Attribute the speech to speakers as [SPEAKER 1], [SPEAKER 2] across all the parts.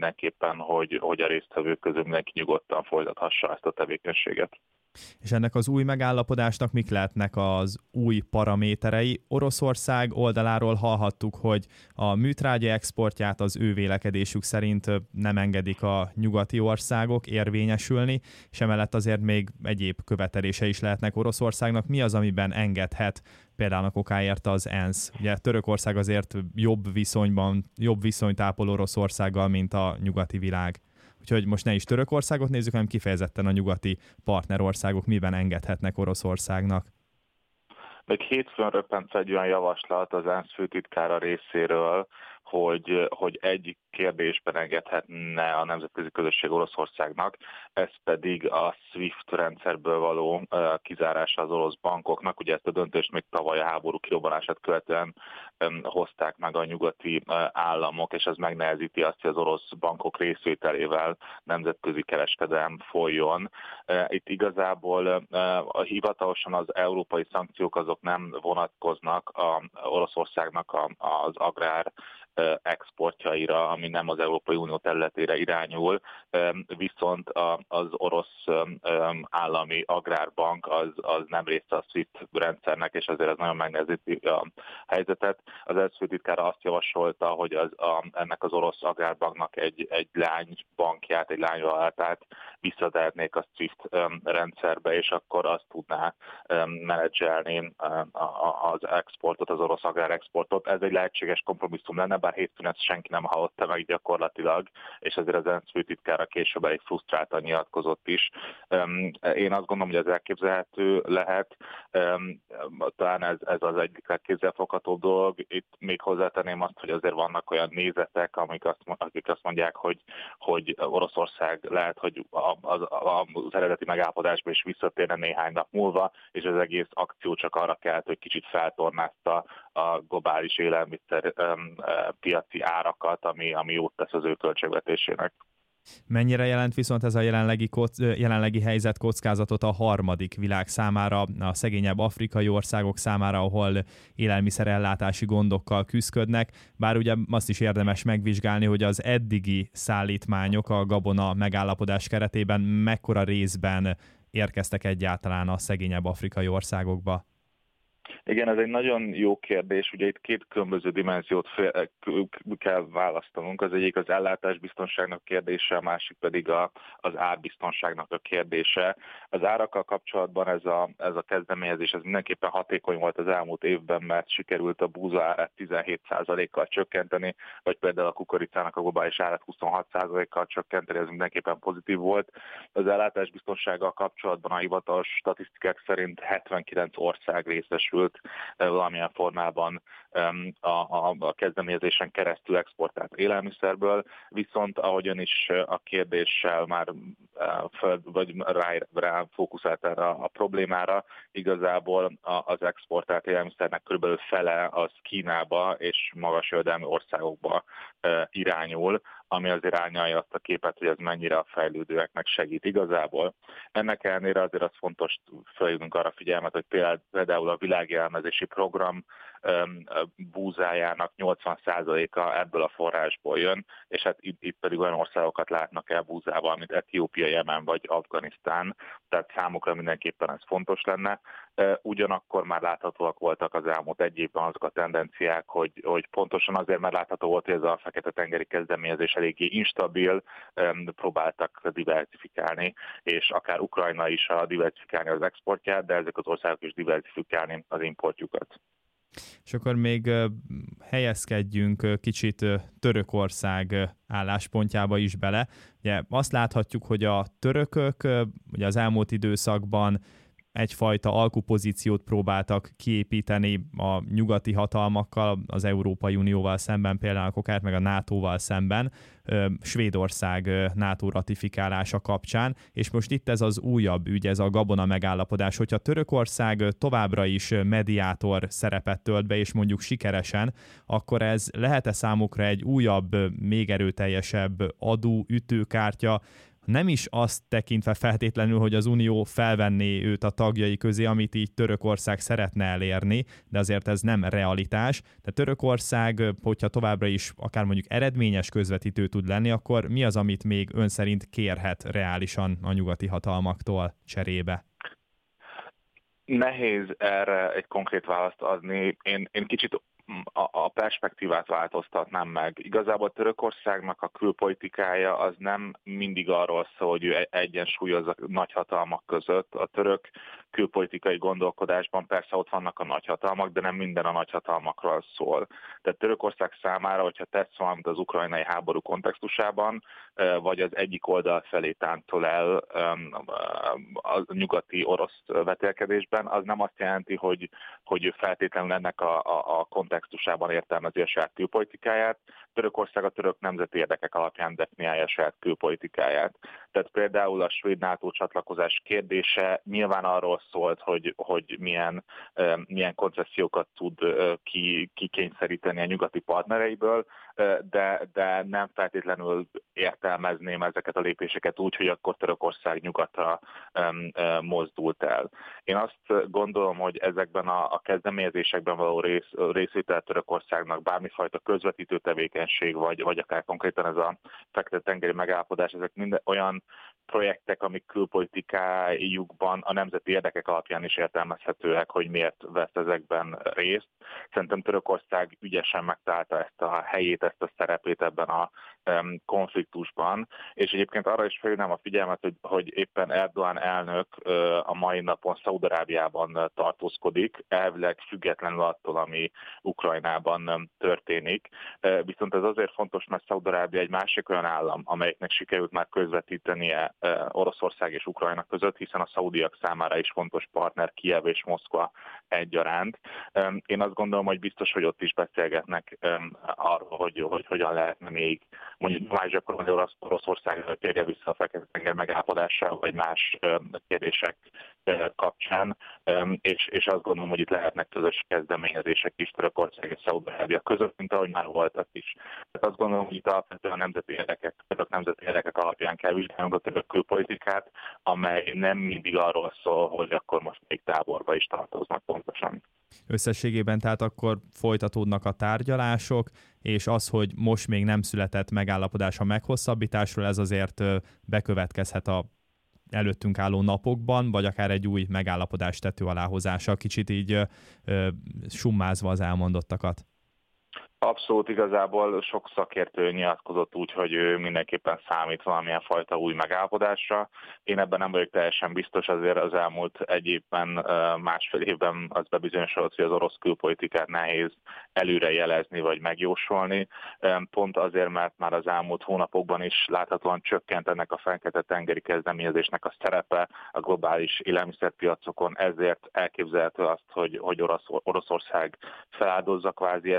[SPEAKER 1] mindenképpen, hogy a résztvevők közül mindenki nyugodtan folytathassa ezt a tevékenységet.
[SPEAKER 2] És ennek az új megállapodásnak mik lehetnek az új paraméterei? Oroszország oldaláról hallhattuk, hogy a műtrágya exportját az ő vélekedésük szerint nem engedik a nyugati országok érvényesülni, és emellett azért még egyéb követelése is lehetnek Oroszországnak. Mi az, amiben engedhet például a kokáért az ENSZ? Ugye Törökország azért jobb viszonyt ápol Oroszországgal, mint a nyugati világ. Úgyhogy most ne is Törökországot nézzük, hanem kifejezetten a nyugati partnerországok miben engedhetnek Oroszországnak.
[SPEAKER 1] Még hétfőn röppent egy olyan javaslat az ENSZ főtitkára részéről, hogy egy kérdésben engedhetne a nemzetközi közösség Oroszországnak, ez pedig a SWIFT rendszerből való kizárása az orosz bankoknak. Ugye ezt a döntést még tavaly a háború kirobbanását követően hozták meg a nyugati államok, és ez megnehezíti azt, hogy az orosz bankok részvételével nemzetközi kereskedelem folyjon. Itt igazából hivatalosan az európai szankciók azok nem vonatkoznak Oroszországnak az agrár exportjaira, ami nem az Európai Unió területére irányul, viszont az orosz állami agrárbank az nem része a SWIFT rendszernek, és azért ez nagyon megnehezíti a helyzetet. Az ENSZ főtitkára azt javasolta, hogy ennek az orosz agrárbanknak egy lánybankját, egy lányvállalatát visszatehetnék a SWIFT rendszerbe, és akkor azt tudná menedzselni az exportot, az orosz agrárexportot. Ez egy lehetséges kompromisszum lenne, bár hétfőn ezt senki nem hallotta meg gyakorlatilag, és azért az ENSZ főtitkára később elég frusztráltan nyilatkozott is. Én azt gondolom, hogy ez elképzelhető lehet. Talán ez az egyik legkézzelfoghatóbb dolog. Itt még hozzátenném azt, hogy azért vannak olyan nézetek, akik azt mondják, hogy Oroszország lehet, hogy az eredeti megállapodásba is visszatérne néhány nap múlva, és az egész akció csak arra kelt, hogy kicsit feltornázta a globális élelmiszer piaci árakat, ami jót tesz az ő költségvetésének.
[SPEAKER 2] Mennyire jelent viszont ez a jelenlegi helyzet kockázatot a harmadik világ számára, a szegényebb afrikai országok számára, ahol élelmiszerellátási gondokkal küszködnek, bár ugye azt is érdemes megvizsgálni, hogy az eddigi szállítmányok a gabona megállapodás keretében mekkora részben érkeztek egyáltalán a szegényebb afrikai országokba.
[SPEAKER 1] Igen, ez egy nagyon jó kérdés. Ugye itt két különböző dimenziót kell választanunk. Az egyik az ellátásbiztonságnak kérdése, a másik pedig az árbiztonságnak a kérdése. Az árakkal kapcsolatban ez a kezdeményezés ez mindenképpen hatékony volt az elmúlt évben, mert sikerült a búza árát 17%-kal csökkenteni, vagy például a kukoricának a globális árát 26%-kal csökkenteni, ez mindenképpen pozitív volt. Az ellátásbiztonsággal kapcsolatban a hivatalos statisztikák szerint 79 ország részesült valamilyen formában a kezdeményezésen keresztül exportált élelmiszerből, viszont ahogy ön is a kérdéssel már rá fókuszált erre a problémára, igazából az exportált élelmiszernek körülbelül fele az Kínába és magas jövedelmi országokba irányul, ami azért árnyalja azt a képet, hogy ez mennyire a fejlődőeknek segít igazából. Ennek ellenére azért az fontos felhívnunk arra figyelmet, hogy például a világélelmezési program búzájának 80%-a ebből a forrásból jön, és hát itt pedig olyan országokat látnak el búzával, mint Etiópia, Jemen vagy Afganisztán, tehát számukra mindenképpen ez fontos lenne. Ugyanakkor már láthatóak voltak az elmúlt egy évben azok a tendenciák, hogy pontosan azért már látható volt, hogy ez a Fekete-tengeri kezdeményezés eléggé instabil, próbáltak diversifikálni, és akár Ukrajna is diversifikálni az exportját, de ezek az országok is diversifikálni az importjukat.
[SPEAKER 2] És akkor még helyezkedjünk kicsit Törökország álláspontjába is bele. Ugye azt láthatjuk, hogy a törökök ugye az elmúlt időszakban egyfajta alkupozíciót próbáltak kiépíteni a nyugati hatalmakkal, az Európai Unióval szemben, például akár meg a NATO-val szemben, Svédország NATO ratifikálása kapcsán, és most itt ez az újabb ügy, ez a gabona megállapodás, hogyha Törökország továbbra is mediátor szerepet tölt be, és mondjuk sikeresen, akkor ez lehet-e számukra egy újabb, még erőteljesebb adó, ütőkártya, nem is azt tekintve feltétlenül, hogy az Unió felvenné őt a tagjai közé, amit így Törökország szeretne elérni, de azért ez nem realitás. De Törökország, hogyha továbbra is akár mondjuk eredményes közvetítő tud lenni, akkor mi az, amit még ön szerint kérhet reálisan a nyugati hatalmaktól cserébe?
[SPEAKER 1] Nehéz erre egy konkrét választ adni. Én kicsit a perspektívát változtatnám meg. Igazából Törökországnak a külpolitikája az nem mindig arról szól, hogy ő egyensúlyoz a nagyhatalmak között. A török külpolitikai gondolkodásban persze ott vannak a nagyhatalmak, de nem minden a nagyhatalmakról szól. Tehát Törökország számára, hogyha tesz valamit az ukrajnai háború kontextusában, vagy az egyik oldal felé táncol el a nyugati orosz vetélkedésben, az nem azt jelenti, hogy ő feltétlenül ennek a kontextusában értelmezi a saját külpolitikáját. Törökország a török nemzeti érdekek alapján definiálja a saját külpolitikáját. Tehát például a svéd NATO csatlakozás kérdése nyilván arról szólt, hogy milyen koncesziókat tud kikényszeríteni a nyugati partnereiből, de nem feltétlenül értelmezném ezeket a lépéseket úgy, hogy akkor Törökország nyugatra mozdult el. Én azt gondolom, hogy ezekben a kezdeményezésekben való részvétel Törökországnak bármifajta közvetítő tevékenység, vagy akár konkrétan ez a Fekete-tengeri megállapodás, ezek mind olyan projektek, amik külpolitikájukban a nemzeti érdekek alapján is értelmezhetőek, hogy miért vesz ezekben részt. Szerintem Törökország ügyesen megtalálta ezt a helyét, ezt a szerepét ebben a konfliktusban, és egyébként arra is felhívnám a figyelmet, hogy éppen Erdoğan elnök a mai napon Szaúd-Arábiában tartózkodik, elvileg függetlenül attól, ami Ukrajnában történik. Viszont ez azért fontos, mert Szaúd-Arábia egy másik olyan állam, amelyeknek sikerült már közvetítenie Oroszország és Ukrajna között, hiszen a szaudiak számára is fontos partner Kijev és Moszkva egyaránt. Én azt gondolom, hogy biztos, hogy ott is beszélgetnek arról, hogy hogyan lehetne még mondjuk más gyakorlatilag, hogy Oroszország térje vissza a Fekete-tenger megállapodással, vagy más kérdések kapcsán, és azt gondolom, hogy itt lehetnek közös kezdeményezések is Törökország és Szaúd-Arábia között, mint ahogy már voltak is. Tehát azt gondolom, hogy itt alapvetően a nemzeti érdekek alapján kell vizsgálnunk a török külpolitikát, amely nem mindig arról szól, hogy akkor most még táborba is tartoznak pontosan.
[SPEAKER 2] Összességében tehát akkor folytatódnak a tárgyalások, és az, hogy most még nem született megállapodás a meghosszabbításról, ez azért bekövetkezhet a előttünk álló napokban, vagy akár egy új megállapodás tető aláhozása, kicsit így summázva az elmondottakat.
[SPEAKER 1] Abszolút, igazából sok szakértő nyilatkozott úgy, hogy ő mindenképpen számít valamilyen fajta új megállapodásra. Én ebben nem vagyok teljesen biztos, azért az elmúlt egy évben, másfél évben az bebizonyosodott, hogy az orosz külpolitikát nehéz előre jelezni vagy megjósolni. Pont azért, mert már az elmúlt hónapokban is láthatóan csökkent ennek a Fekete-tengeri kezdeményezésnek a szerepe a globális élelmiszerpiacokon, ezért elképzelhető azt, hogy Oroszország feláldozza kvázi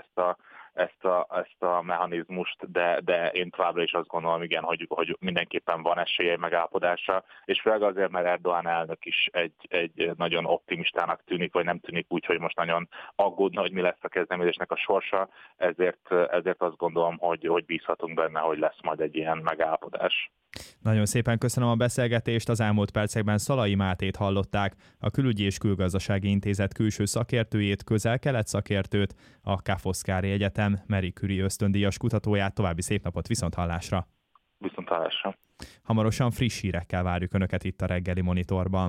[SPEAKER 1] ezt a mechanizmust, de én továbbra is azt gondolom, igen, hogy mindenképpen van esélye megállapodásra, és főleg azért, mert Erdoğan elnök is egy nagyon optimistának tűnik, vagy nem tűnik úgy, hogy most nagyon aggódna, hogy mi lesz a kezdeményezésnek a sorsa, ezért azt gondolom, hogy bízhatunk benne, hogy lesz majd egy ilyen megállapodás.
[SPEAKER 2] Nagyon szépen köszönöm a beszélgetést, az elmúlt percekben Szalai Mátét hallották, a Külügyi és Külgazdasági Intézet külső szakértőjét, közel-kelet szakértőt, a Ca' Foscari Egyetem Marie Curie ösztöndíjas kutatóját. További szép napot, viszonthallásra!
[SPEAKER 1] Viszonthallásra!
[SPEAKER 2] Hamarosan friss hírekkel várjuk Önöket itt a Reggeli Monitorban.